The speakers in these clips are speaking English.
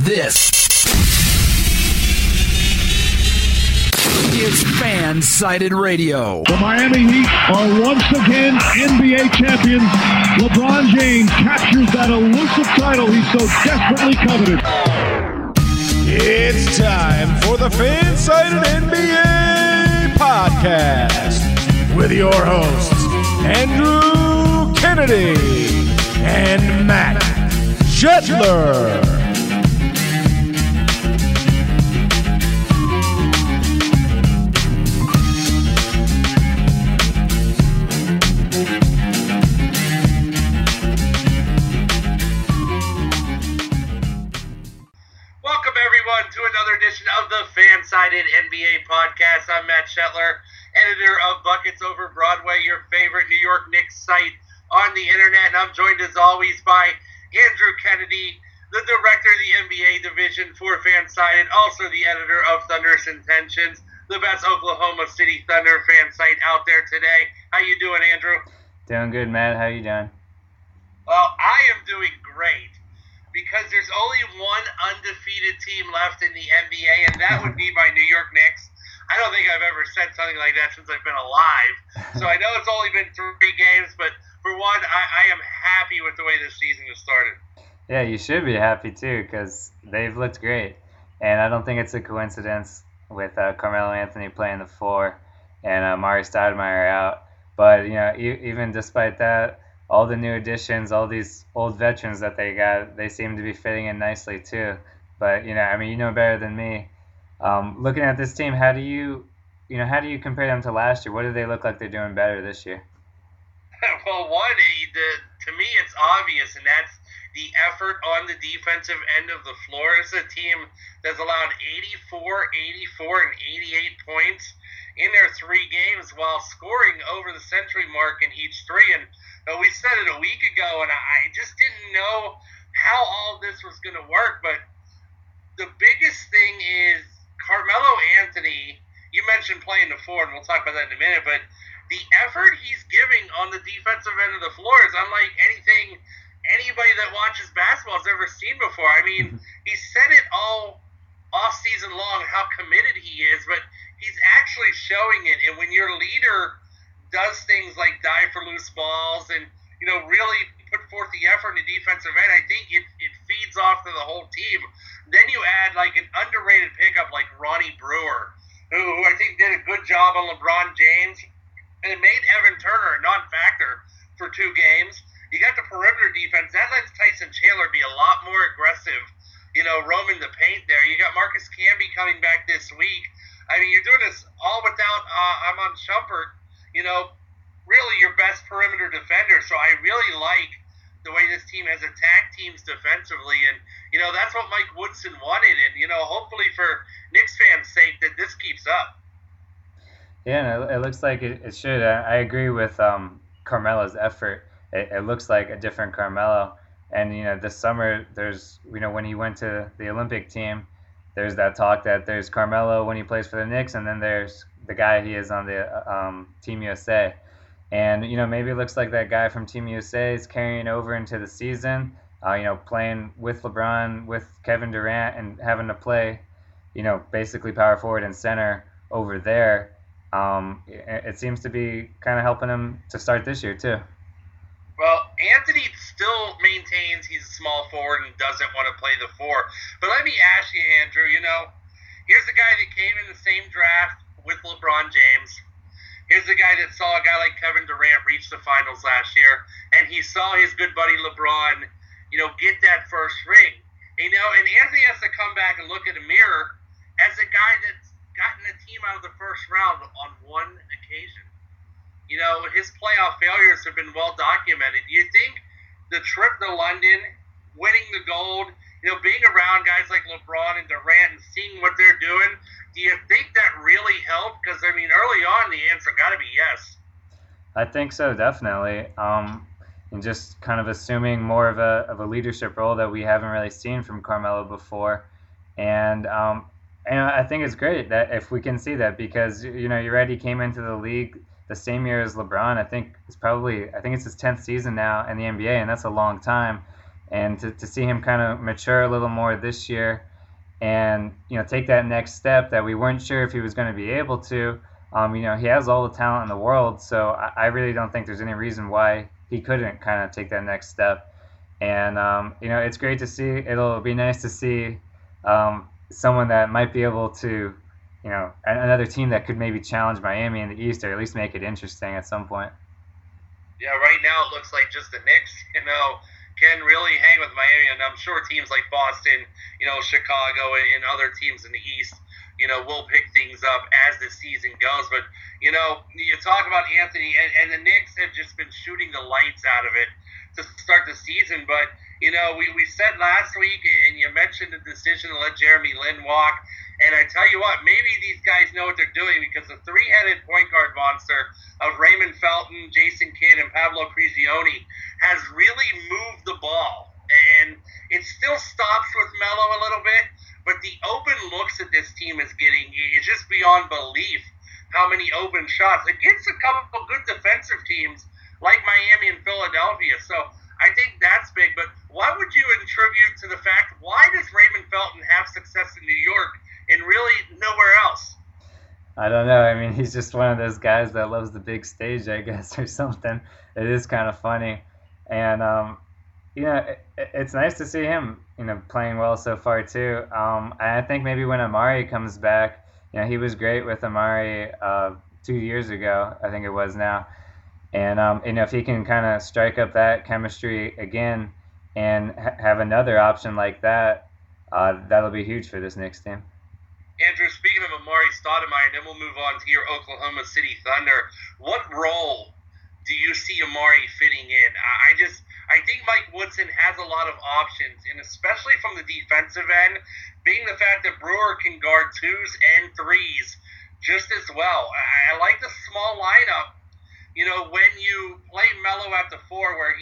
This is Fan-Sided Radio. The Miami Heat are once again NBA champions. LeBron James captures that elusive title he so desperately coveted. It's time for the Fan-Sided NBA podcast with your hosts, Andrew Kennedy and Matt Shetler. To another edition of the Fan-Sided NBA podcast. I'm Matt Shetler, editor of Buckets Over Broadway, your favorite New York Knicks site on the internet. And I'm joined as always by Andrew Kennedy, the director of the NBA division for Fan-Sided, also the editor of Thunderous Intentions, the best Oklahoma City Thunder fan site out there today. How you doing, Andrew? Doing good, Matt. How you doing? Well, I am doing great, because there's only one undefeated team left in the NBA, and that would be my New York Knicks. I don't think I've ever said something like that since I've been alive. So I know it's only been 3 games, but for one, I am happy with the way this season has started. Yeah, you should be happy too, because they've looked great. And I don't think it's a coincidence with Carmelo Anthony playing the 4 and Mari Stoudemire out. But, you know, even despite that, all the new additions, all these old veterans that they got, they seem to be fitting in nicely too. But, you know, I mean, you know better than me. Looking at this team, how do you compare them to last year? What do they look like they're doing better this year? Well, to me, it's obvious, and that's the effort on the defensive end of the floor. It's a team that's allowed 84, 84, and 88 points in their 3 games while scoring over the century mark in each 3. And we said it a week ago, and I just didn't know how all this was going to work. But the biggest thing is Carmelo Anthony. You mentioned playing the 4, and we'll talk about that in a minute. But the effort he's giving on the defensive end of the floor is unlike anything anybody that watches basketball has ever seen before. I mean, he said it all off season long how committed he is, but he's actually showing it. And when your leader does things like dive for loose balls and, you know, really put forth the effort in the defensive end, I think it feeds off to the whole team. Then you add like an underrated pickup like Ronnie Brewer, who I think did a good job on LeBron James, and it made Evan Turner a non-factor for 2 games. You got the perimeter defense. That lets Tyson Chandler be a lot more aggressive, you know, roaming the paint there. You got Marcus Camby coming back this week. I mean, you're doing this all without Iman Shumpert, you know, really your best perimeter defender. So I really like the way this team has attacked teams defensively. And, you know, that's what Mike Woodson wanted. And, you know, hopefully for Knicks fans' sake that this keeps up. Yeah, it looks like it should. I agree with Carmelo's effort. It looks like a different Carmelo. And, you know, this summer there's, you know, when he went to the Olympic team, there's that talk that there's Carmelo when he plays for the Knicks, and then there's the guy he is on the Team USA. And, you know, maybe it looks like that guy from Team USA is carrying over into the season, you know, playing with LeBron, with Kevin Durant, and having to play, you know, basically power forward and center over there. It seems to be kind of helping him to start this year, too. Well, Anthony still maintains he's a small forward and doesn't want to play the 4. But let me ask you, Andrew, you know, here's a guy that came in the same draft with LeBron James. Here's a guy that saw a guy like Kevin Durant reach the finals last year, and he saw his good buddy LeBron, you know, get that first ring. You know, and Anthony has to come back and look in the mirror as a guy that's gotten a team out of the first round on 1 occasion. You know, his playoff failures have been well documented. Do you think the trip to London, winning the gold, you know, being around guys like LeBron and Durant and seeing what they're doing, do you think that really helped? Because, I mean, early on, the answer got to be yes. I think so, definitely. And just kind of assuming more of a leadership role that we haven't really seen from Carmelo before. And I think it's great that if we can see that, because, you know, you're right, he came into the league the same year as LeBron. I think it's his 10th season now in the NBA, and that's a long time. and to see him kind of mature a little more this year, and take that next step that we weren't sure if he was going to be able to. He has all the talent in the world, so I really don't think there's any reason why he couldn't kind of take that next step. And it's great to see. It'll be nice to see someone that might be able to, another team that could maybe challenge Miami in the East, or at least make it interesting at some point. Yeah, right now it looks like just the Knicks, can really hang with Miami, and I'm sure teams like Boston, Chicago, and other teams in the East, will pick things up as the season goes. But, you talk about Anthony, and the Knicks have just been shooting the lights out of it to start the season. But, we said last week, and you mentioned the decision to let Jeremy Lin walk. And I tell you what, maybe these guys know what they're doing, because the three-headed point guard monster of Raymond Felton, Jason Kidd, and Pablo Prigioni has really moved the ball. And it still stops with Melo a little bit, but the open looks that this team is getting is just beyond belief how many open shots against a couple of good defensive teams like Miami and Philadelphia. So I think that's big. But what would you attribute to the fact, why does Raymond Felton have success in New York and really nowhere else? I don't know. I mean, he's just one of those guys that loves the big stage, I guess, or something. It is kind of funny. And, it's nice to see him, playing well so far, too. I think maybe when Amari comes back, he was great with Amari 2 years ago, I think it was now. And, if he can kind of strike up that chemistry again and have another option like that, that'll be huge for this Knicks team. Andrew, speaking of Amari Stoudemire, and then we'll move on to your Oklahoma City Thunder. What role do you see Amari fitting in? I think Mike Woodson has a lot of options, and especially from the defensive end, being the fact that Brewer can guard twos and threes just as well. I like the small lineup. When you play Melo at the four, where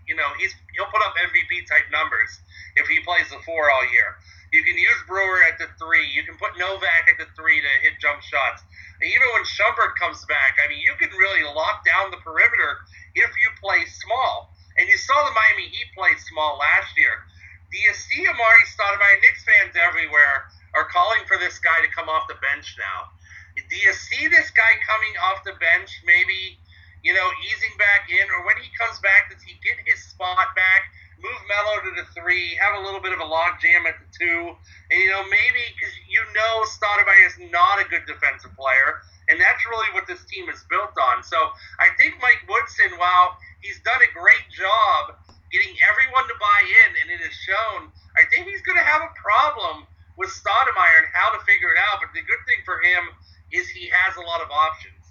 he'll put up MVP type numbers if he plays the four all year. You can use Brewer at the three. You can put Novak at the three to hit jump shots. Even when Shumpert comes back, you can really lock down the perimeter if you play small. And you saw the Miami Heat play small last year. Do you see Amari Stoudemire? Knicks fans everywhere are calling for this guy to come off the bench now. Do you see this guy coming off the bench, maybe, easing back in? Or when he comes back, does he get his spot back? Move Melo to the three, have a little bit of a log jam at the two, and maybe because Stoudemire is not a good defensive player, and that's really what this team is built on. So I think Mike Woodson, while he's done a great job getting everyone to buy in, and it is shown, I think he's going to have a problem with Stoudemire and how to figure it out. But the good thing for him is he has a lot of options.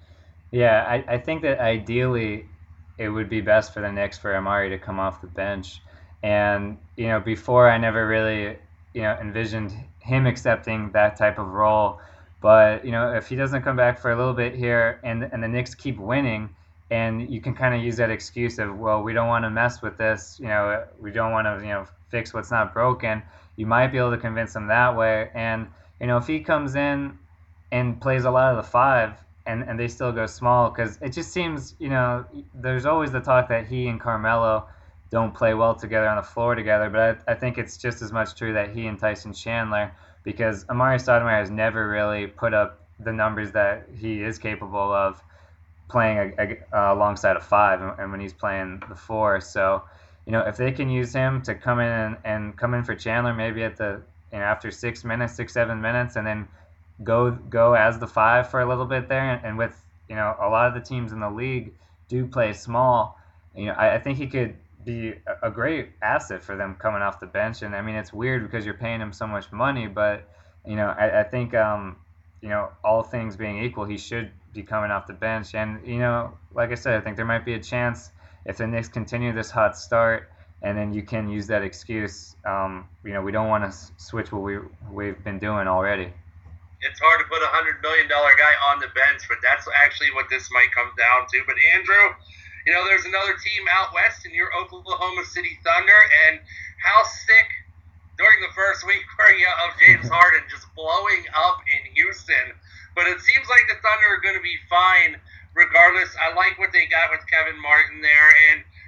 Yeah, I think that ideally it would be best for the Knicks for Amari to come off the bench. And, before I never really, envisioned him accepting that type of role. But, if he doesn't come back for a little bit here and the Knicks keep winning, and you can kind of use that excuse of, well, we don't want to mess with this, we don't want to, fix what's not broken, you might be able to convince him that way. And, if he comes in and plays a lot of the five, and they still go small, because it just seems, there's always the talk that he and Carmelo don't play well together on the floor together, but I think it's just as much true that he and Tyson Chandler, because Amari Stoudemire has never really put up the numbers that he is capable of playing alongside a five, and when he's playing the four. So, if they can use him to come in and come in for Chandler maybe at the after 6 minutes, 6-7 minutes, and then go as the five for a little bit there, and with a lot of the teams in the league do play small, I think he could be a great asset for them coming off the bench. And it's weird because you're paying him so much money, but I think all things being equal, he should be coming off the bench. And like I said, I think there might be a chance if the Knicks continue this hot start, and then you can use that excuse. We don't want to switch what we've been doing already. It's hard to put a $100 million guy on the bench, but that's actually what this might come down to. But Andrew, there's another team out west in your Oklahoma City Thunder, and how sick during the first week were you of James Harden just blowing up in Houston? But it seems like the Thunder are going to be fine regardless. I like what they got with Kevin Martin there, and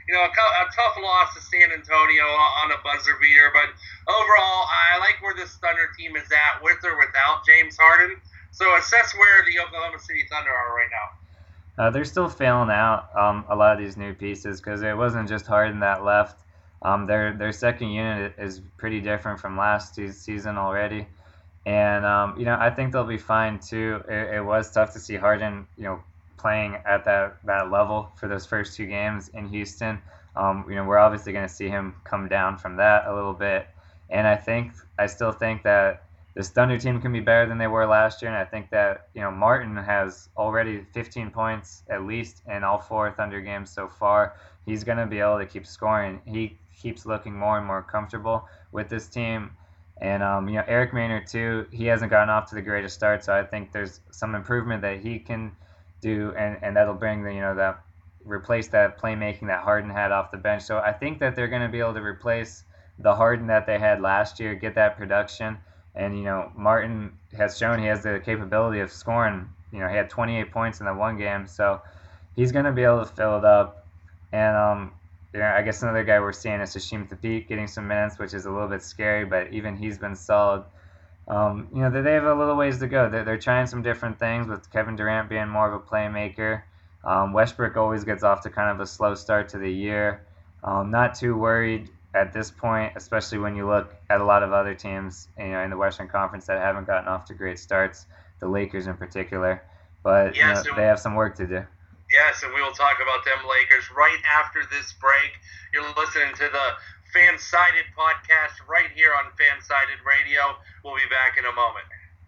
a tough loss to San Antonio on a buzzer beater. But overall, I like where this Thunder team is at, with or without James Harden. So assess where the Oklahoma City Thunder are right now. They're still failing out a lot of these new pieces because it wasn't just Harden that left. Their second unit is pretty different from last season already. And, I think they'll be fine, too. It was tough to see Harden, playing at that level for those first two games in Houston. We're obviously going to see him come down from that a little bit. And I still think that this Thunder team can be better than they were last year. And I think that, Martin has already 15 points at least in all 4 Thunder games so far. He's going to be able to keep scoring. He keeps looking more and more comfortable with this team. And, Eric Maynard, too, he hasn't gotten off to the greatest start. So I think there's some improvement that he can do, and that'll bring that replace that playmaking that Harden had off the bench. So I think that they're going to be able to replace the Harden that they had last year, get that production. And, Martin has shown he has the capability of scoring. He had 28 points in the one game. So he's going to be able to fill it up. And, I guess another guy we're seeing is Hasheem Thabeet getting some minutes, which is a little bit scary, but even he's been solid. They have a little ways to go. They're trying some different things with Kevin Durant being more of a playmaker. Westbrook always gets off to kind of a slow start to the year. Not too worried at this point, especially when you look at a lot of other teams, in the Western Conference that haven't gotten off to great starts, the Lakers in particular. But yes, they have some work to do. Yes, and we will talk about them Lakers right after this break. You're listening to the Fansided podcast right here on Fansided Radio. We'll be back in a moment.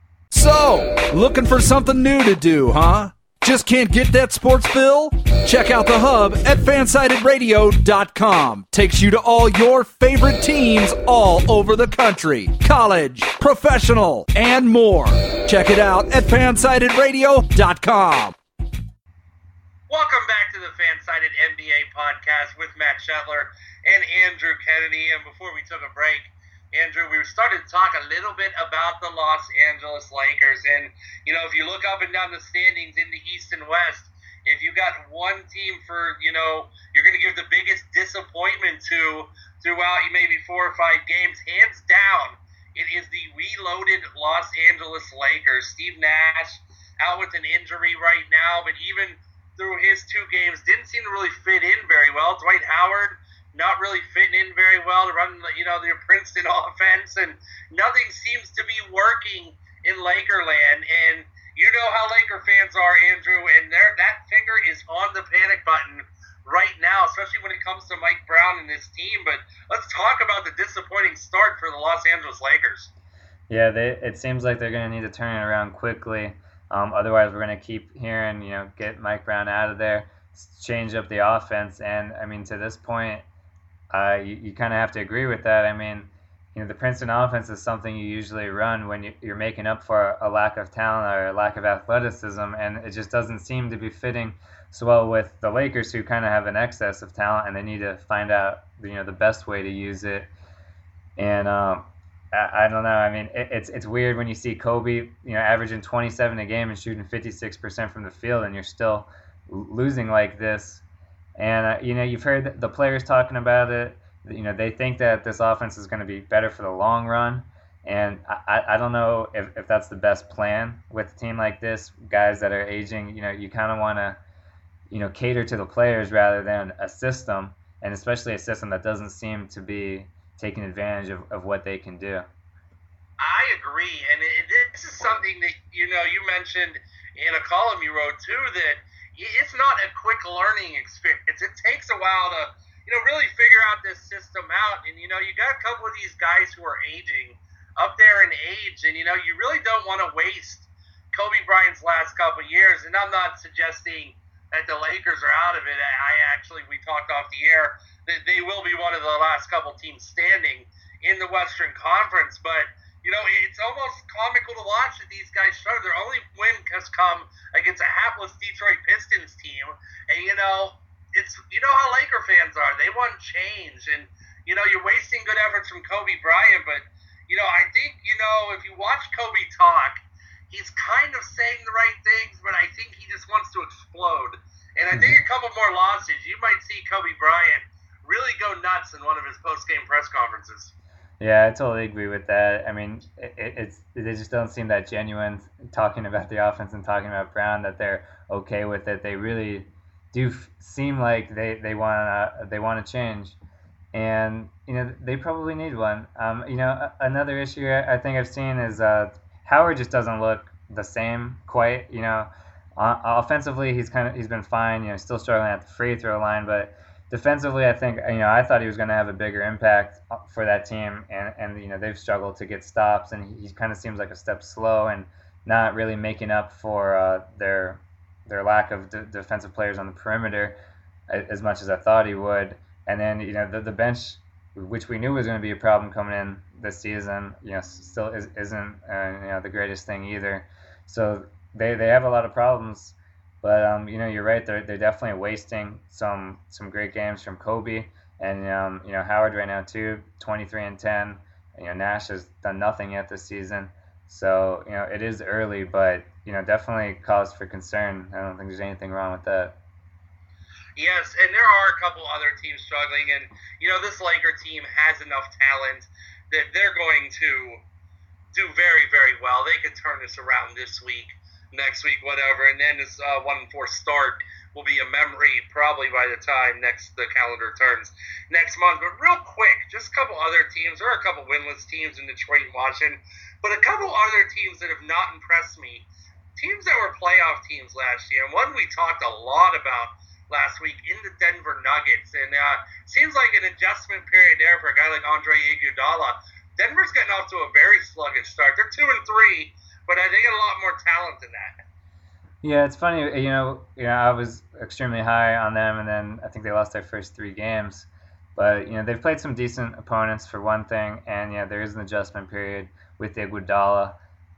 So, looking for something new to do, huh? Just can't get that sports fill? Check out the hub at fansidedradio.com. Takes you to all your favorite teams all over the country. College, professional, and more. Check it out at fansidedradio.com. Welcome back to the Fansided NBA podcast with Matt Shetler and Andrew Kennedy. And before we took a break, Andrew, we started to talk a little bit about the Los Angeles Lakers. And, if you look up and down the standings in the East and West, if you got one team you're going to give the biggest disappointment to throughout maybe 4 or 5 games, hands down, it is the reloaded Los Angeles Lakers. Steve Nash out with an injury right now, but even through his 2 games, didn't seem to really fit in very well. Dwight Howard not really fitting in very well to run, their Princeton offense, and nothing seems to be working in Lakerland. And you know how Laker fans are, Andrew, and that finger is on the panic button right now, especially when it comes to Mike Brown and his team. But let's talk about the disappointing start for the Los Angeles Lakers. Yeah, it seems like they're going to need to turn it around quickly. Otherwise, we're going to keep hearing, get Mike Brown out of there, change up the offense. And, to this point, you kind of have to agree with that. The Princeton offense is something you usually run when you're making up for a lack of talent or a lack of athleticism, and it just doesn't seem to be fitting so well with the Lakers, who kind of have an excess of talent, and they need to find out, the best way to use it. And I don't know. It's weird when you see Kobe, averaging 27 a game and shooting 56% from the field, and you're still losing like this. And, you've heard the players talking about it. They think that this offense is going to be better for the long run. And I don't know if that's the best plan with a team like this, guys that are aging. You kind of want to, cater to the players rather than a system, and especially a system that doesn't seem to be taking advantage of what they can do. I agree. And this is something that, you mentioned in a column you wrote, too, that it's not a quick learning experience. It takes a while to, really figure out this system out. And, you got a couple of these guys who are aging up there in age, and, you really don't want to waste Kobe Bryant's last couple of years. And I'm not suggesting that the Lakers are out of it. We talked off the air that they will be one of the last couple teams standing in the Western Conference. But, it's almost comical to watch that these guys struggle. Their only win has come against a hapless Detroit Pistons team. And, it's how Laker fans are. They want change. And, you're wasting good efforts from Kobe Bryant. But, I think, if you watch Kobe talk, he's kind of saying the right things, but I think he just wants to explode. And I think a couple more losses, you might see Kobe Bryant really go nuts in one of his post-game press conferences. Yeah, I totally agree with that. I mean, they just don't seem that genuine talking about the offense and talking about Brown, that they're okay with it. They really do seem like they want to change, and they probably need one. Another issue I think I've seen is Howard just doesn't look the same quite. Offensively he's been fine. Still struggling at the free throw line, but defensively, I think I thought he was going to have a bigger impact for that team, and they've struggled to get stops, and he kind of seems like a step slow and not really making up for their lack of defensive players on the perimeter as much as I thought he would. And then the bench, which we knew was going to be a problem coming in this season, still isn't the greatest thing either. So they have a lot of problems. But you're right. They're definitely wasting some great games from Kobe and Howard right now too. 23-10. Nash has done nothing yet this season. So it is early, but definitely cause for concern. I don't think there's anything wrong with that. Yes, and there are a couple other teams struggling, and this Laker team has enough talent that they're going to do very, very well. They could turn this around this week, next week, whatever, and then this 1-4 start will be a memory probably by the time the calendar turns next month. But real quick, just a couple other teams. There are a couple winless teams in Detroit and Washington, but a couple other teams that have not impressed me. Teams that were playoff teams last year, and one we talked a lot about last week in the Denver Nuggets, and seems like an adjustment period there for a guy like Andre Iguodala. Denver's getting off to a very sluggish start. They're 2-3. But they got a lot more talent than that. Yeah, it's funny. I was extremely high on them, and then I think they lost their first 3 games. But they've played some decent opponents for one thing, and there is an adjustment period with Iguodala.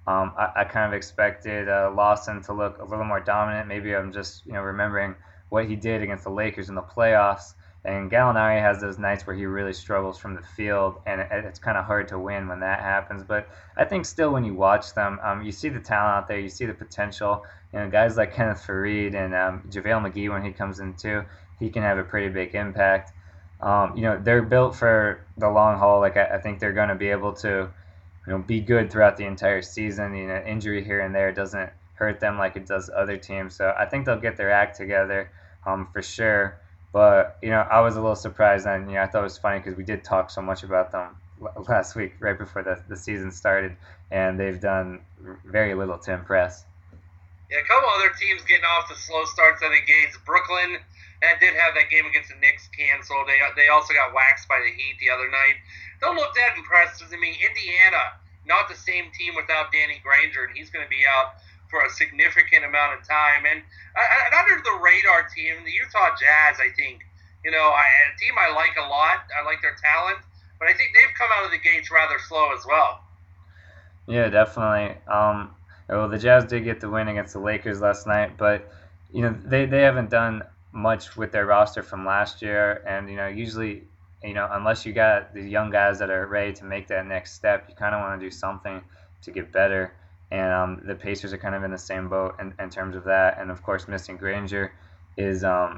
I kind of expected Lawson to look a little more dominant. Maybe I'm just remembering what he did against the Lakers in the playoffs. And Gallinari has those nights where he really struggles from the field, and it's kind of hard to win when that happens. But I think still when you watch them, you see the talent out there, you see the potential. Guys like Kenneth Faried and JaVale McGee, when he comes in too, he can have a pretty big impact. They're built for the long haul. Like I think they're going to be able to be good throughout the entire season. Injury here and there doesn't hurt them like it does other teams. So I think they'll get their act together for sure. But, I was a little surprised, and I thought it was funny because we did talk so much about them last week right before the season started, and they've done very little to impress. Yeah, a couple other teams getting off the slow starts out of the gates. Brooklyn did have that game against the Knicks canceled. They also got waxed by the Heat the other night. Don't look that impressed. I mean, Indiana, not the same team without Danny Granger, and he's going to be out for a significant amount of time. And an under-the-radar team, the Utah Jazz, I think, a team I like a lot. I like their talent, but I think they've come out of the gates rather slow as well. Yeah, definitely. Well, the Jazz did get the win against the Lakers last night, but, they haven't done much with their roster from last year. And, usually, unless you got the young guys that are ready to make that next step, you kind of want to do something to get better. And the Pacers are kind of in the same boat in terms of that. And, of course, missing Granger is,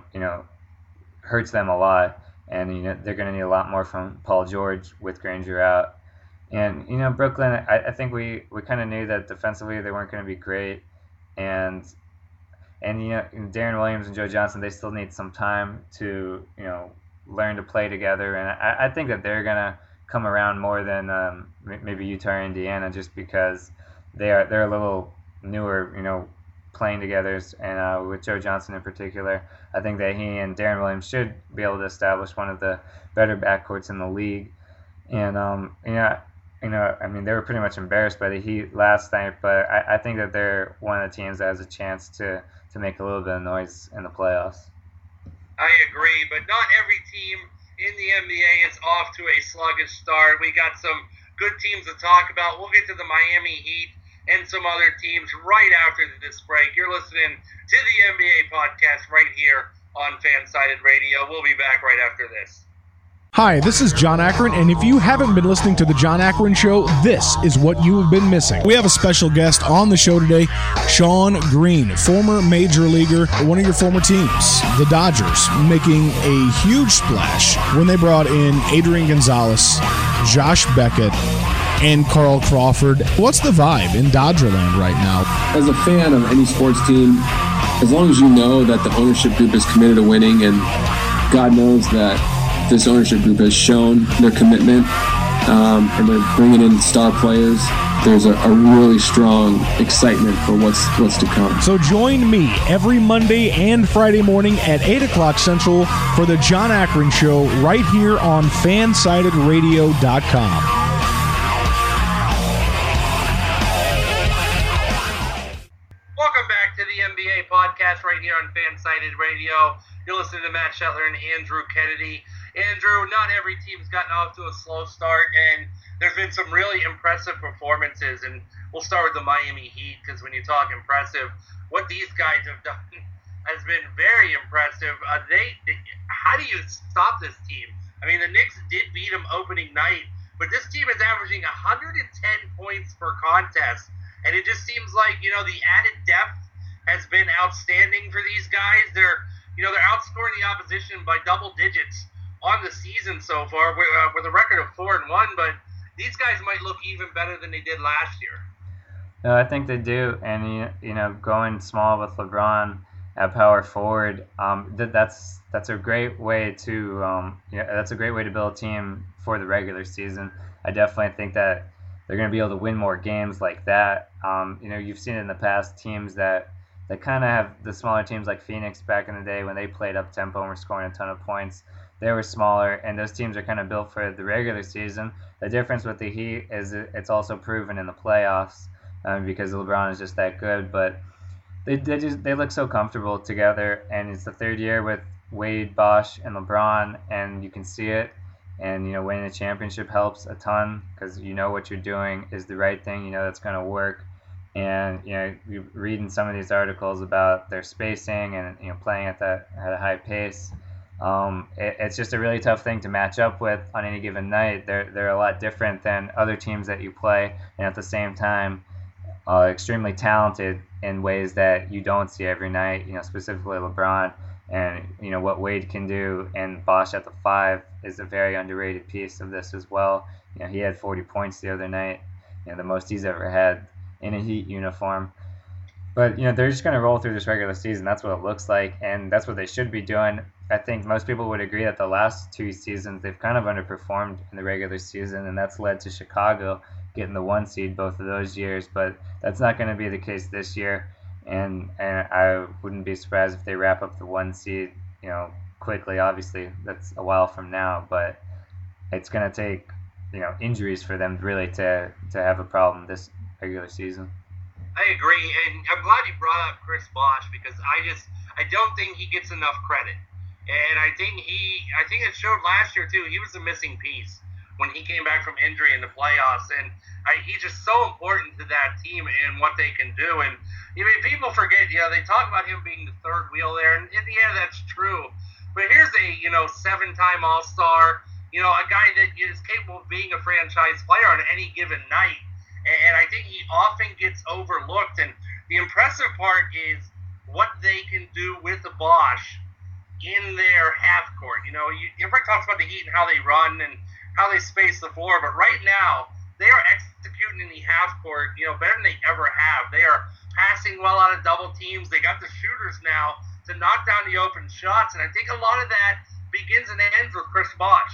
hurts them a lot. And, they're going to need a lot more from Paul George with Granger out. And, Brooklyn, I think we kind of knew that defensively they weren't going to be great. And Darren Williams and Joe Johnson, they still need some time to, learn to play together. And I think that they're going to come around more than maybe Utah or Indiana, just because they're a little newer, playing together, and with Joe Johnson in particular, I think that he and Darren Williams should be able to establish one of the better backcourts in the league. And I mean, they were pretty much embarrassed by the Heat last night, but I think that they're one of the teams that has a chance to make a little bit of noise in the playoffs. I agree, but not every team in the NBA is off to a sluggish start. We got some good teams to talk about. We'll get to the Miami Heat and some other teams right after this break. You're listening to the NBA podcast right here on Fansided Radio. We'll be back right after this. Hi, this is John Akron, and if you haven't been listening to The John Akron Show, this is what you have been missing. We have a special guest on the show today, Shawn Green, former major leaguer, one of your former teams, the Dodgers, making a huge splash when they brought in Adrian Gonzalez, Josh Beckett, and Carl Crawford. What's the vibe in Dodgerland right now? As a fan of any sports team, as long as you know that the ownership group is committed to winning, and God knows that this ownership group has shown their commitment, and they're bringing in star players, there's a really strong excitement for what's to come. So join me every Monday and Friday morning at 8 o'clock Central for the John Akron Show right here on FansidedRadio.com. Welcome back to the NBA podcast right here on Fansided Radio. You're listening to Matt Shetler and Andrew Kennedy. Andrew, not every team's gotten off to a slow start, and there's been some really impressive performances, and we'll start with the Miami Heat, because when you talk impressive, what these guys have done has been very impressive. How do you stop this team? I mean, the Knicks did beat them opening night, but this team is averaging 110 points per contest, and it just seems like, the added depth has been outstanding for these guys. They're outscoring the opposition by double digits on the season so far with a record of 4-1, but these guys might look even better than they did last year. No, I think they do, and going small with LeBron at power forward, that's a great way to that's a great way to build a team for the regular season. I definitely think that they're going to be able to win more games like that. You've seen it in the past, teams that kind of have the smaller teams like Phoenix back in the day when they played up tempo and were scoring a ton of points. They were smaller, and those teams are kind of built for the regular season. The difference with the Heat is it's also proven in the playoffs because LeBron is just that good. But they look so comfortable together, and it's the third year with Wade, Bosh, and LeBron, and you can see it. And winning a championship helps a ton because what you're doing is the right thing. That's going to work. And you're reading some of these articles about their spacing and playing at a high pace. It's just a really tough thing to match up with on any given night. They're a lot different than other teams that you play, and at the same time, extremely talented in ways that you don't see every night. Specifically LeBron, and what Wade can do, and Bosh at the 5 is a very underrated piece of this as well. He had 40 points the other night, the most he's ever had in a Heat uniform. But they're just going to roll through this regular season. That's what it looks like, and that's what they should be doing. I think most people would agree that the last 2 seasons they've kind of underperformed in the regular season, and that's led to Chicago getting the 1 seed both of those years. But that's not going to be the case this year, and I wouldn't be surprised if they wrap up the 1 seed quickly. Obviously, that's a while from now, but it's going to take injuries for them really to have a problem this regular season. I agree, and I'm glad you brought up Chris Bosh because I don't think he gets enough credit. And I think it showed last year too. He was a missing piece when he came back from injury in the playoffs, and he's just so important to that team and what they can do. And people forget, they talk about him being the third wheel there, and yeah, that's true. But here's a 7-time All-Star, a guy that is capable of being a franchise player on any given night. And I think he often gets overlooked. And the impressive part is what they can do with the Bosh in their half court. Everybody talks about the Heat and how they run and how they space the floor, but right now they are executing in the half court, better than they ever have. They are passing well out of double teams. They got the shooters now to knock down the open shots, and I think a lot of that begins and ends with Chris Bosh.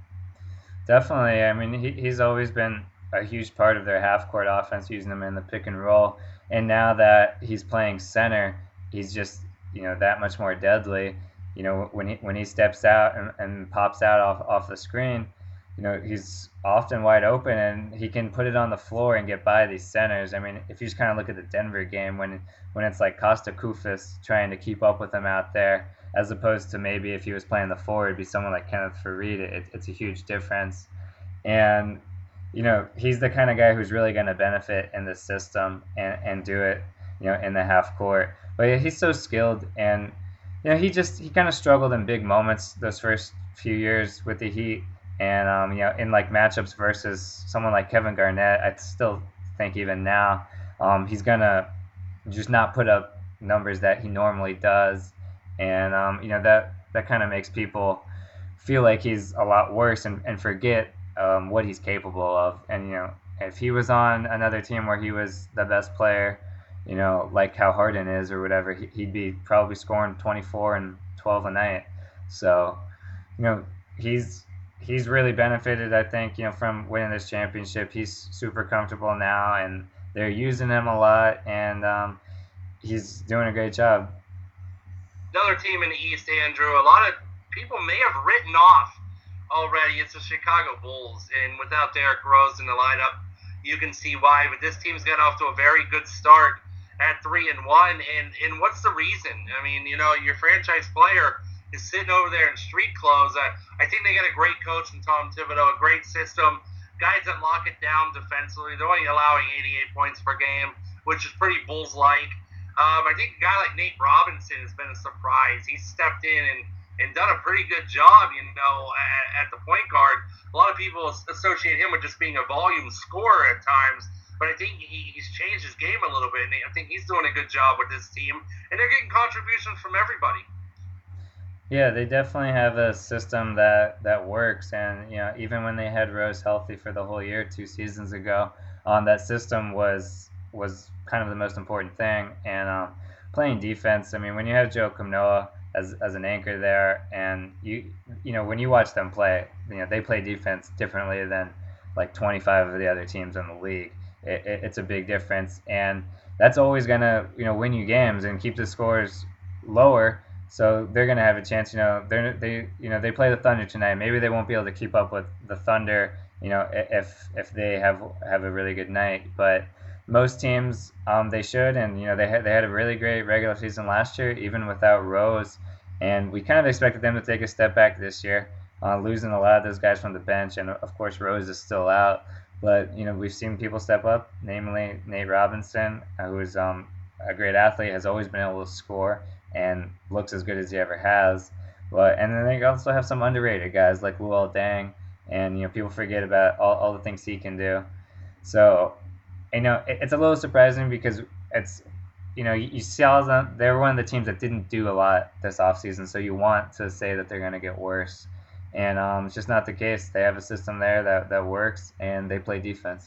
Definitely. I mean, he's always been a huge part of their half-court offense, using them in the pick and roll. And now that he's playing center, he's just that much more deadly. When he steps out and pops out off the screen, he's often wide open, and he can put it on the floor and get by these centers. I mean, if you just kind of look at the Denver game, when it's like Costa Koufos trying to keep up with him out there, as opposed to maybe if he was playing the forward, it'd be someone like Kenneth Faried. It's a huge difference. And he's the kind of guy who's really going to benefit in this system and do it, in the half court. But yeah, he's so skilled, and he kind of struggled in big moments those first few years with the Heat, and in like matchups versus someone like Kevin Garnett, I still think even now, he's gonna just not put up numbers that he normally does, and that kind of makes people feel like he's a lot worse and forget what he's capable of. And if he was on another team where he was the best player, like how Harden is or whatever, he'd be probably scoring 24 and 12 a night. So, he's really benefited, I think, from winning this championship. He's super comfortable now, and they're using him a lot, and he's doing a great job. Another team in the East, Andrew, a lot of people may have written off already. It's the Chicago Bulls, and without Derrick Rose in the lineup, you can see why. But this team's got off to a very good start at 3-1, and what's the reason? I mean, your franchise player is sitting over there in street clothes. I think they got a great coach in Tom Thibodeau, a great system, guys that lock it down defensively. They're only allowing 88 points per game, which is pretty Bulls-like. I think a guy like Nate Robinson has been a surprise. He's stepped in and done a pretty good job, at the point guard. A lot of people associate him with just being a volume scorer at times, but I think he's changed his game a little bit, and I think he's doing a good job with this team, and they're getting contributions from everybody. Yeah, they definitely have a system that works, and even when they had Rose healthy for the whole year 2 seasons ago, that system was kind of the most important thing. And playing defense, I mean, when you have Joakim Noah as an anchor there, and when you watch them play, they play defense differently than like 25 of the other teams in the league. It's a big difference, and that's always gonna win you games and keep the scores lower. So they're gonna have a chance. They play the Thunder tonight. Maybe they won't be able to keep up with the Thunder. If they have a really good night, but most teams they should, and they had a really great regular season last year, even without Rose, and we kind of expected them to take a step back this year, losing a lot of those guys from the bench, and of course Rose is still out. But we've seen people step up, namely Nate Robinson, who is a great athlete, has always been able to score and looks as good as he ever has. And then they also have some underrated guys like Luol Deng, and people forget about all the things he can do. So it's a little surprising because it's you saw them, they were one of the teams that didn't do a lot this offseason, so you want to say that they're going to get worse. And it's just not the case. They have a system there that works, and they play defense.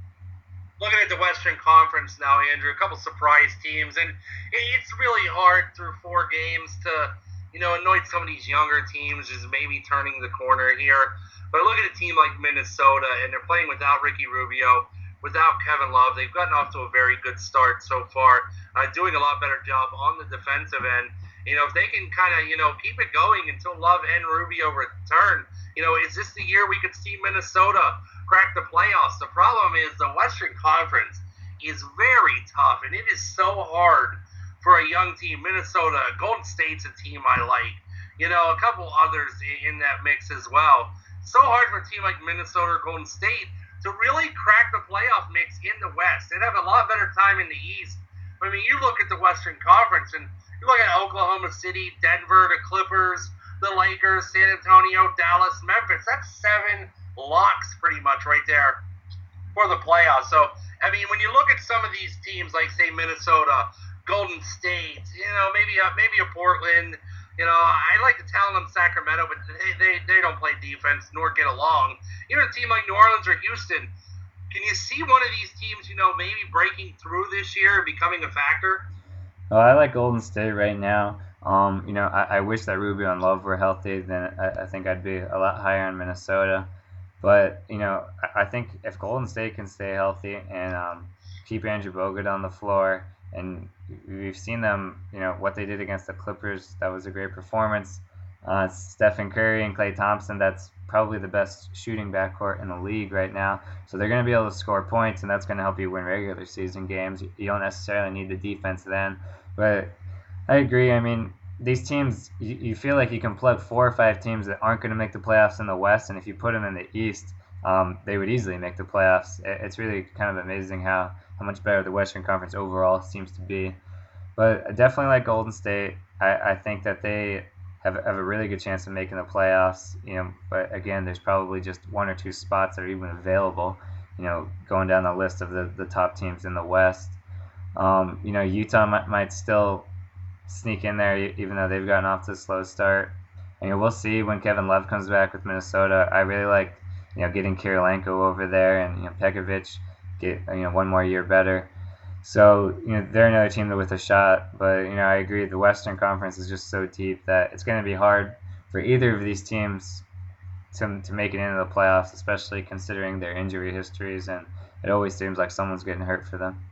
Looking at the Western Conference now, Andrew, a couple surprise teams, and it's really hard through 4 games to, anoint some of these younger teams just maybe turning the corner here. But look at a team like Minnesota, and they're playing without Ricky Rubio, without Kevin Love. They've gotten off to a very good start so far, doing a lot better job on the defensive end. If they can kind of, keep it going until Love and Rubio return, is this the year we could see Minnesota crack the playoffs? The problem is the Western Conference is very tough, and it is so hard for a young team. Minnesota, Golden State's a team I like. A couple others in that mix as well. So hard for a team like Minnesota or Golden State to really crack the playoff mix in the West. They'd have a lot better time in the East. I mean, you look at the Western Conference, and you look at Oklahoma City, Denver, the Clippers, the Lakers, San Antonio, Dallas, Memphis. That's 7 locks pretty much right there for the playoffs. So, I mean, when you look at some of these teams like, say, Minnesota, Golden State, maybe a Portland, I like to tell them Sacramento, but they don't play defense nor get along. Even a team like New Orleans or Houston, can you see one of these teams, maybe breaking through this year and becoming a factor? Well, I like Golden State right now. I wish that Rubio and Love were healthy. Then I think I'd be a lot higher on Minnesota. But, I think if Golden State can stay healthy and keep Andrew Bogut on the floor, and we've seen them, what they did against the Clippers, that was a great performance. Stephen Curry and Klay Thompson, that's probably the best shooting backcourt in the league right now. So they're going to be able to score points, and that's going to help you win regular season games. You don't necessarily need the defense then. But I agree. I mean, these teams, you feel like you can plug 4 or 5 teams that aren't going to make the playoffs in the West, and if you put them in the East, they would easily make the playoffs. It's really kind of amazing how much better the Western Conference overall seems to be. But I definitely like Golden State. I think that they have a really good chance of making the playoffs. But again, there's probably just one or two spots that are even available. Going down the list of the top teams in the West. Utah might still sneak in there, even though they've gotten off to a slow start. And we'll see when Kevin Love comes back with Minnesota. I really like, getting Kirilenko over there, and Pekovic get one more year better. So they're another team with a shot. But I agree, the Western Conference is just so deep that it's going to be hard for either of these teams to make it into the playoffs, especially considering their injury histories, and it always seems like someone's getting hurt for them.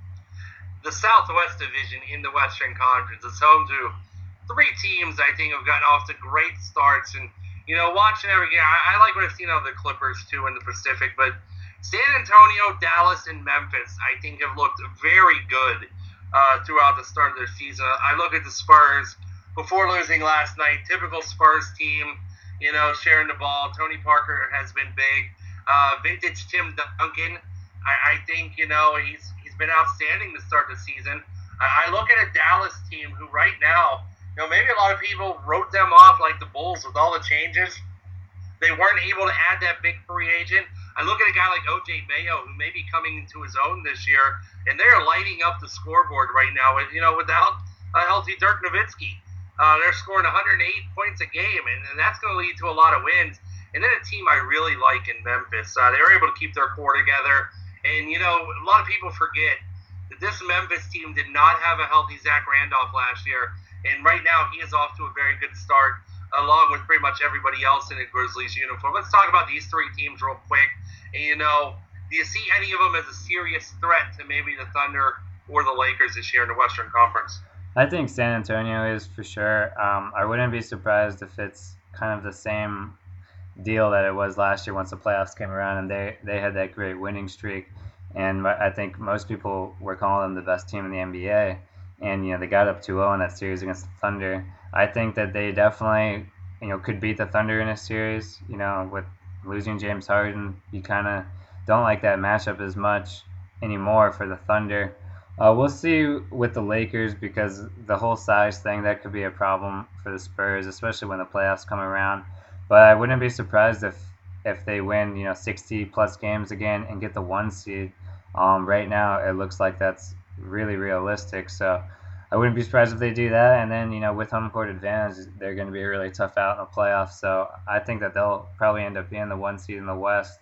The Southwest Division in the Western Conference is home to three teams I think have gotten off to great starts. And, watching every game, I like what I've seen out of the Clippers, too, in the Pacific. But San Antonio, Dallas, and Memphis, I think, have looked very good throughout the start of their season. I look at the Spurs before losing last night. Typical Spurs team, sharing the ball. Tony Parker has been big. Vintage Tim Duncan, I think, he's been outstanding to start the season. I look at a Dallas team who right now, maybe a lot of people wrote them off like the Bulls with all the changes. They weren't able to add that big free agent. I look at a guy like O.J. Mayo, who may be coming into his own this year, and they're lighting up the scoreboard right now. Without a healthy Dirk Nowitzki, they're scoring 108 points a game, and that's going to lead to a lot of wins. And then a team I really like in Memphis, they were able to keep their core together. And, a lot of people forget that this Memphis team did not have a healthy Zach Randolph last year. And right now, he is off to a very good start, along with pretty much everybody else in a Grizzlies uniform. Let's talk about these three teams real quick. And, do you see any of them as a serious threat to maybe the Thunder or the Lakers this year in the Western Conference? I think San Antonio is for sure. I wouldn't be surprised if it's kind of the same deal that it was last year once the playoffs came around and they had that great winning streak. And I think most people were calling them the best team in the NBA. And, they got up 2-0 in that series against the Thunder. I think that they definitely, could beat the Thunder in a series. With losing James Harden, you kind of don't like that matchup as much anymore for the Thunder. We'll see with the Lakers, because the whole size thing, that could be a problem for the Spurs, especially when the playoffs come around. But I wouldn't be surprised if they win, 60-plus games again and get the 1 seed. Right now, it looks like that's really realistic. So I wouldn't be surprised if they do that. And then, with home court advantage, they're going to be really tough out in the playoffs. So I think that they'll probably end up being the 1 seed in the West.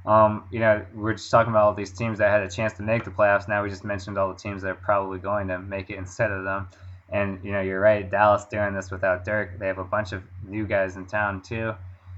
We're just talking about all these teams that had a chance to make the playoffs. Now we just mentioned all the teams that are probably going to make it instead of them. And, you're right, Dallas doing this without Dirk. They have a bunch of new guys in town, too.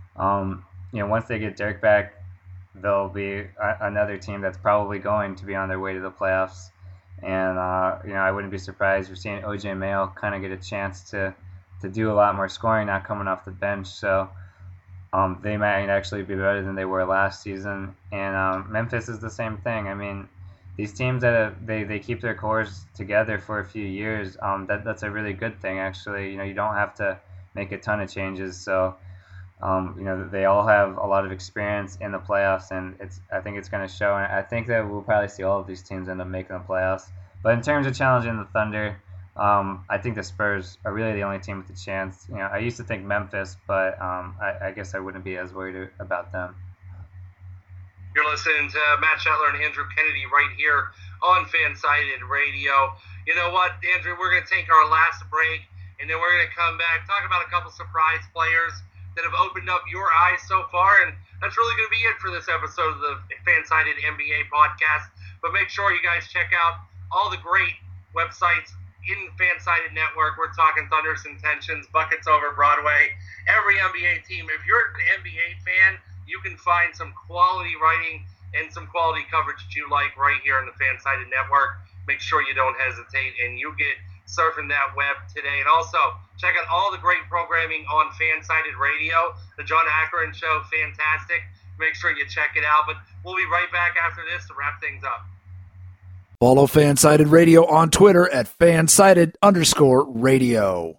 Once they get Dirk back, they'll be another team that's probably going to be on their way to the playoffs. And, I wouldn't be surprised. We're seeing O.J. Mayo kind of get a chance to do a lot more scoring now coming off the bench. So they might actually be better than they were last season. And Memphis is the same thing. I mean, these teams that they keep their cores together for a few years, that's a really good thing, actually. You don't have to make a ton of changes. So, they all have a lot of experience in the playoffs, and I think it's going to show. And I think that we'll probably see all of these teams end up making the playoffs. But in terms of challenging the Thunder, I think the Spurs are really the only team with a chance. I used to think Memphis, but I guess I wouldn't be as worried about them. You're listening to Matt Shetler and Andrew Kennedy right here on Fansided Radio. You know what, Andrew? We're going to take our last break, and then we're going to come back, talk about a couple surprise players that have opened up your eyes so far, and that's really going to be it for this episode of the Fansided NBA podcast. But make sure you guys check out all the great websites in Fansided Network. We're talking Thunder's Intentions, Buckets Over Broadway, every NBA team. If you're an NBA fan, you can find some quality writing and some quality coverage that you like right here on the Fansided Network. Make sure you don't hesitate and you get surfing that web today. And also, check out all the great programming on Fansided Radio. The John Akron Show, fantastic. Make sure you check it out. But we'll be right back after this to wrap things up. Follow Fansided Radio on Twitter at @fansided_radio.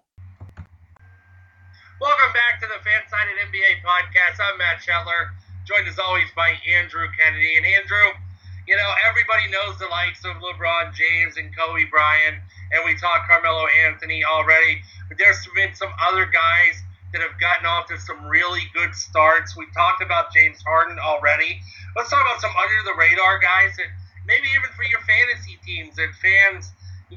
Welcome back to the Fansided NBA podcast. I'm Matt Shetler, joined as always by Andrew Kennedy. And Andrew, everybody knows the likes of LeBron James and Kobe Bryant, and we talked Carmelo Anthony already, but there's been some other guys that have gotten off to some really good starts. We talked about James Harden already. Let's talk about some under-the-radar guys that maybe even for your fantasy teams that fans,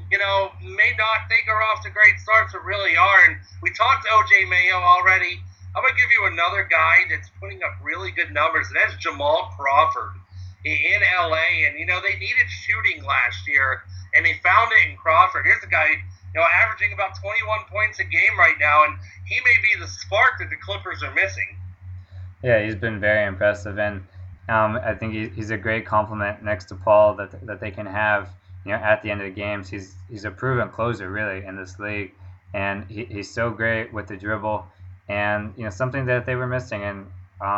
may not think are off to great starts, but really are. And we talked to O.J. Mayo already. I'm going to give you another guy that's putting up really good numbers, and that's Jamal Crawford in L.A. And, they needed shooting last year, and they found it in Crawford. Here's a guy, averaging about 21 points a game right now, and he may be the spark that the Clippers are missing. Yeah, he's been very impressive, and I think he's a great compliment next to Paul that they can have, at the end of the games. He's a proven closer, really, in this league, and he's so great with the dribble, and, something that they were missing, and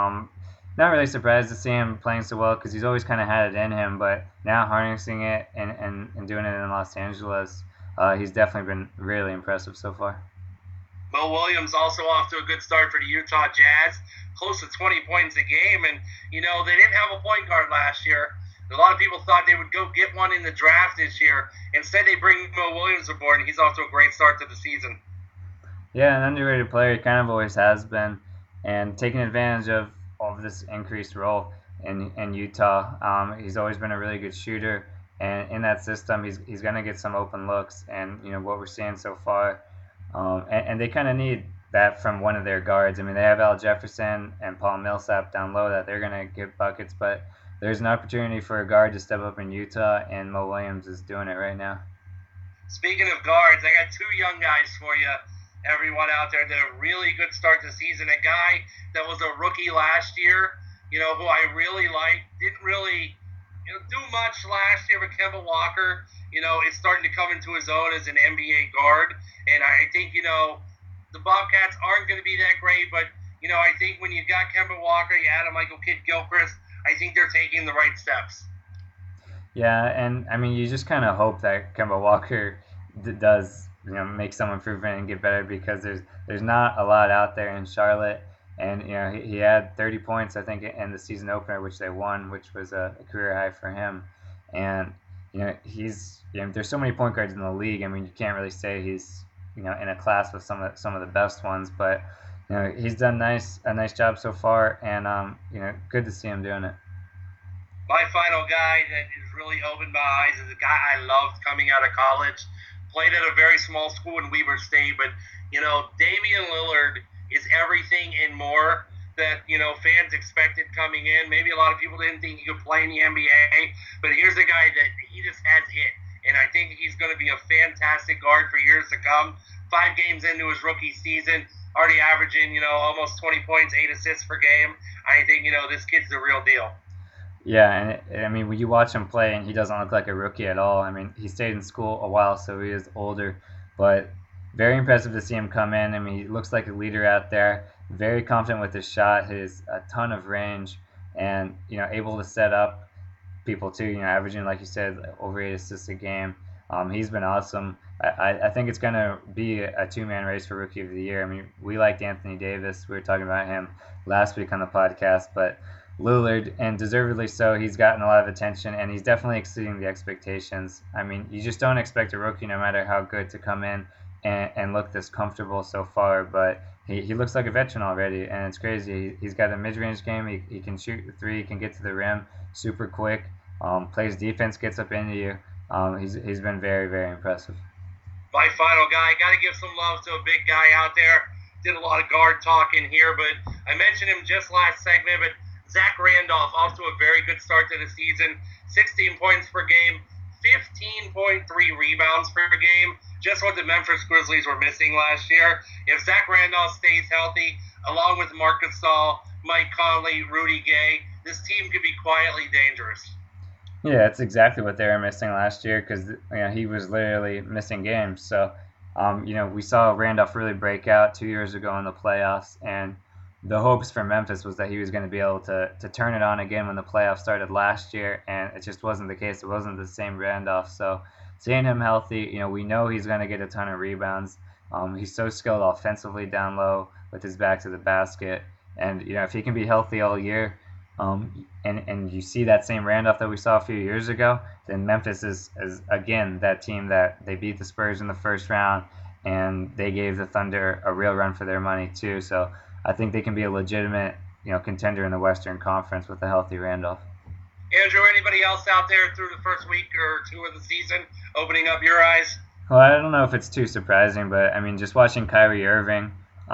not really surprised to see him playing so well because he's always kind of had it in him, but now harnessing it and doing it in Los Angeles, he's definitely been really impressive so far. Mo Williams also off to a good start for the Utah Jazz, close to 20 points a game, and, they didn't have a point guard last year. A lot of people thought they would go get one in the draft this year. Instead, they bring Mo Williams aboard, and he's off to a great start to the season. Yeah, an underrated player. He kind of always has been, and taking advantage of this increased role in Utah. He's always been a really good shooter, and in that system, he's going to get some open looks, and what we're seeing so far. And they kind of need that from one of their guards. I mean, they have Al Jefferson and Paul Millsap down low that they're going to get buckets, but there's an opportunity for a guard to step up in Utah, and Mo Williams is doing it right now. Speaking of guards, I got two young guys for you, everyone out there, that a really good start to the season. A guy that was a rookie last year, who I really liked, didn't really do much last year, but Kemba Walker, is starting to come into his own as an NBA guard. And I think, the Bobcats aren't going to be that great, but, I think when you got Kemba Walker, you add a Michael Kidd-Gilchrist, I think they're taking the right steps. Yeah, and, I mean, you just kind of hope that Kemba Walker does, make some improvement and get better because there's not a lot out there in Charlotte. And, he had 30 points, I think, in the season opener, which they won, which was a career high for him. And, he's, there's so many point guards in the league. I mean, you can't really say he's, in a class with some of the best ones, but, he's done a nice job so far, and, good to see him doing it. My final guy that has really opened my eyes is a guy I loved coming out of college. Played at a very small school in Weber State, but, Damian Lillard is everything and more that, fans expected coming in. Maybe a lot of people didn't think he could play in the NBA, but here's a guy that he just has it. And I think he's going to be a fantastic guard for years to come. 5 games into his rookie season, already averaging, almost 20 points, 8 assists per game. I think, this kid's the real deal. Yeah, and I mean, when you watch him play, and he doesn't look like a rookie at all. I mean, he stayed in school a while, so he is older, but very impressive to see him come in. I mean, he looks like a leader out there, very confident with his shot, has a ton of range, and, able to set up people too, averaging, like you said, over 8 assists a game. He's been awesome. I think it's going to be a two-man race for Rookie of the Year. I mean, we liked Anthony Davis. We were talking about him last week on the podcast, but Lillard, and deservedly so, he's gotten a lot of attention, and he's definitely exceeding the expectations. I mean, you just don't expect a rookie, no matter how good, to come in and look this comfortable so far, but he looks like a veteran already, and it's crazy. He's got a mid-range game. He can shoot the three. He can get to the rim super quick, plays defense, gets up into you. He's been very, very impressive. My final guy, got to give some love to a big guy out there. Did a lot of guard talk in here, but I mentioned him just last segment, but Zach Randolph off to a very good start to the season. 16 points per game, 15.3 rebounds per game. Just what the Memphis Grizzlies were missing last year. If Zach Randolph stays healthy, along with Marc Gasol, Mike Conley, Rudy Gay, this team could be quietly dangerous. Yeah, that's exactly what they were missing last year because he was literally missing games. So, we saw Randolph really break out 2 years ago in the playoffs, and the hopes for Memphis was that he was going to be able to turn it on again when the playoffs started last year, and it just wasn't the case. It wasn't the same Randolph. So, seeing him healthy, we know he's going to get a ton of rebounds. He's so skilled offensively down low with his back to the basket, and if he can be healthy all year, and you see that same Randolph that we saw a few years ago, then Memphis is again that team that they beat the Spurs in the first round, and they gave the Thunder a real run for their money too. So I think they can be a legitimate contender in the Western Conference with a healthy Randolph. Andrew, anybody else out there through the first week or two of the season opening up your eyes? Well, I don't know if it's too surprising, but I mean, just watching Kyrie Irving,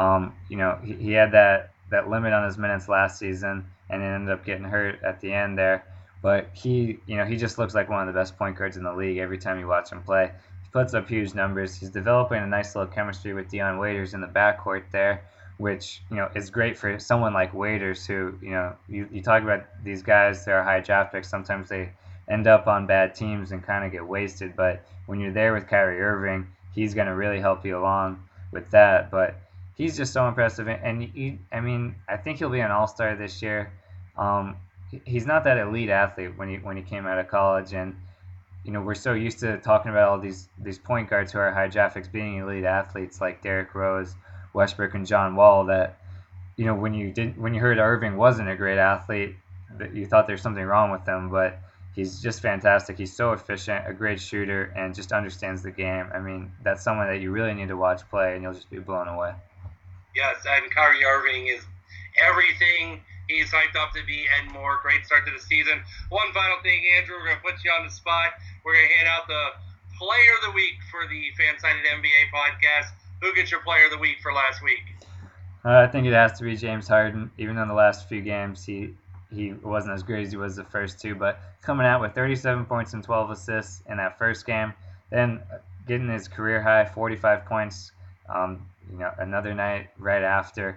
he had that limit on his minutes last season, and it ended up getting hurt at the end there. But he just looks like one of the best point guards in the league every time you watch him play. He puts up huge numbers. He's developing a nice little chemistry with Dion Waiters in the backcourt there, which is great for someone like Waiters, who you talk about these guys, they're high draft picks. Sometimes they end up on bad teams and kind of get wasted. But when you're there with Kyrie Irving, he's going to really help you along with that. But he's just so impressive, and I think he'll be an all-star this year. He's not that elite athlete when he came out of college, and we're so used to talking about all these point guards who are high draft picks being elite athletes like Derrick Rose, Westbrook, and John Wall. That when you heard Irving wasn't a great athlete, that you thought there's something wrong with him, but he's just fantastic. He's so efficient, a great shooter, and just understands the game. I mean, that's someone that you really need to watch play, and you'll just be blown away. Yes, and Kyrie Irving is everything he's hyped up to be and more. Great start to the season. One final thing, Andrew, we're going to put you on the spot. We're going to hand out the Player of the Week for the Fansided NBA podcast. Who gets your Player of the Week for last week? I think it has to be James Harden. Even in the last few games, he wasn't as great as he was the first two, but coming out with 37 points and 12 assists in that first game, then getting his career high 45 points another night right after.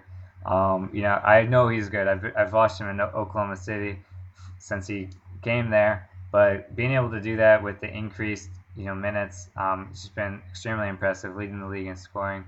I know he's good. I've watched him in Oklahoma City since he came there, but being able to do that with the increased minutes, it's just been extremely impressive, leading the league in scoring.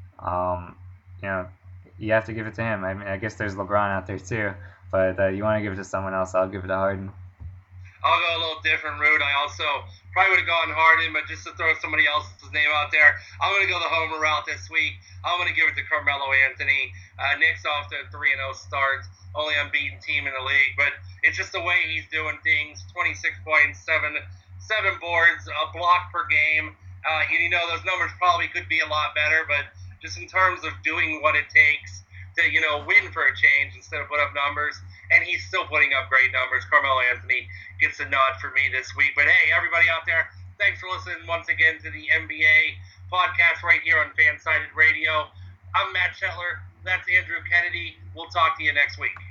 You have to give it to him. I mean, I guess there's LeBron out there too, but you want to give it to someone else, I'll give it to Harden. I'll go a little different route. I also probably would have gone Harden, but just to throw somebody else's name out there, I'm going to go the homer route this week. I'm going to give it to Carmelo Anthony. Knicks off to a 3-0 start, only unbeaten team in the league, but it's just the way he's doing things. 26 points, seven boards, a block per game. Those numbers probably could be a lot better, but just in terms of doing what it takes to, win for a change instead of put up numbers, and he's still putting up great numbers. Carmelo Anthony gets a nod for me this week. But hey, everybody out there, thanks for listening once again to the NBA podcast right here on Fansided Radio. I'm Matt Shetler. That's Andrew Kennedy. We'll talk to you next week.